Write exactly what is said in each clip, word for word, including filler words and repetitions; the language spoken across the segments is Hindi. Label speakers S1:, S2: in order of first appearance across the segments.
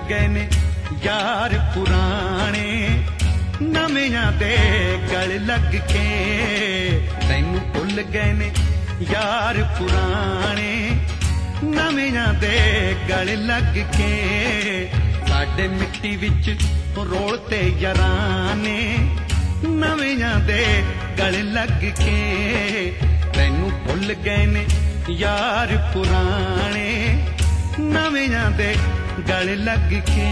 S1: गए ने यार पुराने नवियां दे गल लग के। तैनू भुल गए ने यार पुराने नवियां दे गल लग के। साडे मिट्टी विच रोलते याराने नवियां दे गल लग के। तैनू भुल गए ने यार पुराने नवियां दे गल लग के।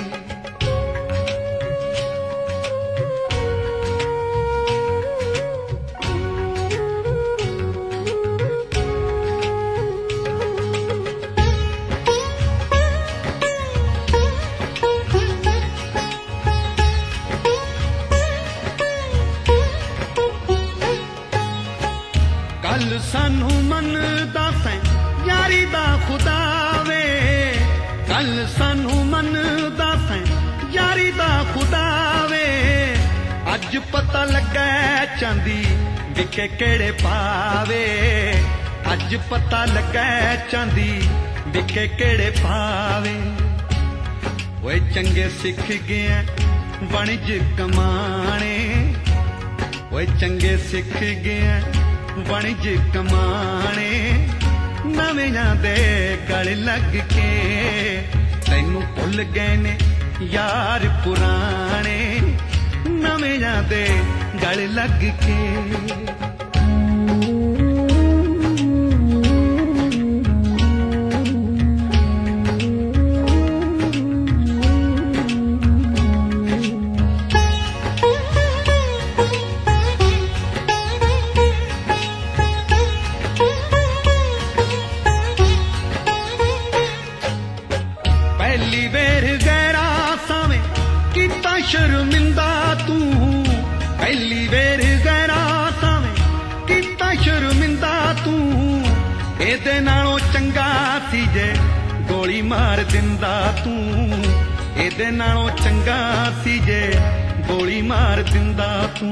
S1: कल सानू मनदा सैं यारी दा खुदा वे। कल सानू मनदा सैं यारी दा खुदा वे। अज पता लगा चांदी विके केड़े पावे। अज पता लगा चांदी विके केड़े पावे। ओए चंगे सिख गए वणिज कमाने। ओए चंगे सिख गए वणिज कमाने नवियां दे गल लग के। तैनू भुल गए ने यार पुराने नवियां दे गल लग के। पहली वेर गैरा सावें कीता शर्मिंदा तू। पहली वेर गैरा सावें कीता शर्मिंदा तू। एदे नालों चंगा सी जे गोली मार दिंदा तू। एदे नालों चंगा सी जे गोली मार दिंदा तू।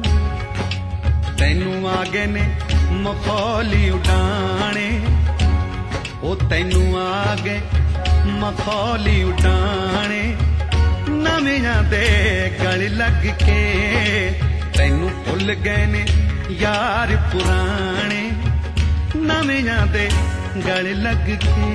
S1: तैनू आ गए ने मखौली उडाने। ओ तैनू आ गए मखौली उडाने नवियां दे गल लग के। तैनू भुल गए ने यार पुराने नवियां दे गल लग के।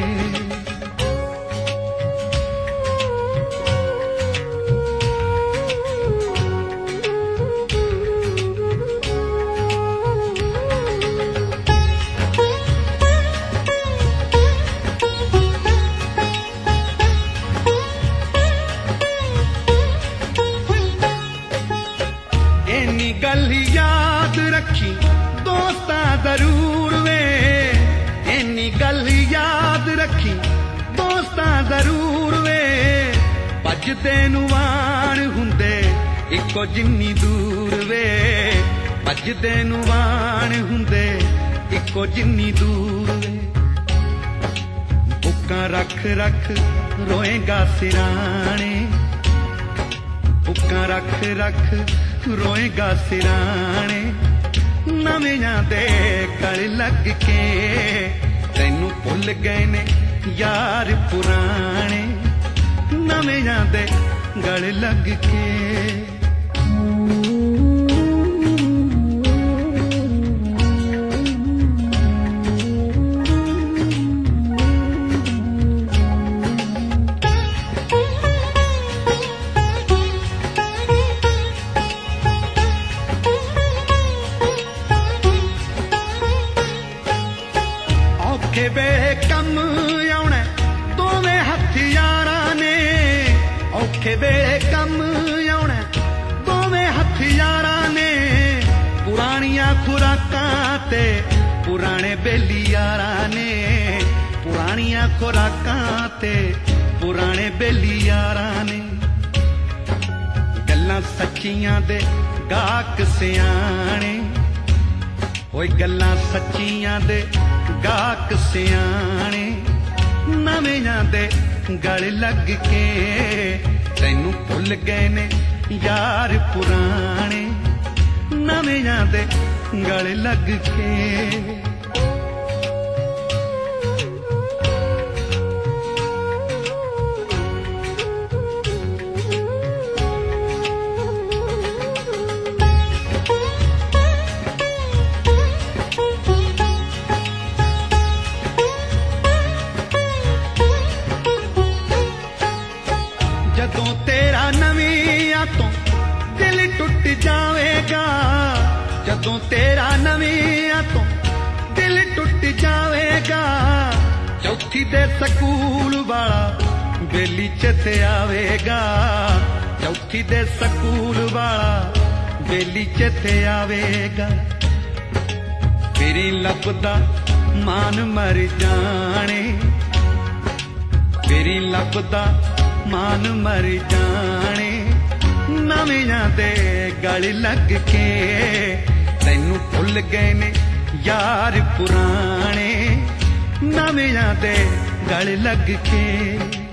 S1: इन्नी गल याद रखी दोस्ता जरूर वे। इन्नी गल याद रखी दोस्ता जरूर वे। भजदे नूं वाण हुंदे इको जिन्नी दूर वे। भजदे नूं वाण हुंदे इको जिन्नी दूर वे। बुक्कां रख रख रोएगा सिराने। बुक्कां रख रख रोएगा सिराने नवियां दे गल लग के। तैनू भुल गए ने यार पुराने नवियां दे गल लग के। औखे वेले कम आउणा दोवें हथियारां ने। औखे वेले कम आउणा दोवें हथियारां ने। पुरानियां खुराकां ते पुराने बेली यारां ने। पुरानियां खुराकां ते पुराने बेली यारां ने। गल्लां सच्चियां दे गाहक सियाणे। ओए गल्लां सच्चियां दे गाहक सियाणे नवियां दे गल लग के। तैनू भुल गए ने यार पुराने नवियां दे गल लग के। जदों तेरा नवियां तो दिल टुट जावेगा, चौथी दे सकूल वाला बेली चेते आवेगा, चौथी दे सकूल वाला बेली चेते आवेगा। फिरी लभदा मान मर जाने, फिरी लभदा मान मर जाने, नवियां दे गल लग के तैनू भुल गए ने यार पुराने, नवियां दे गल लग के।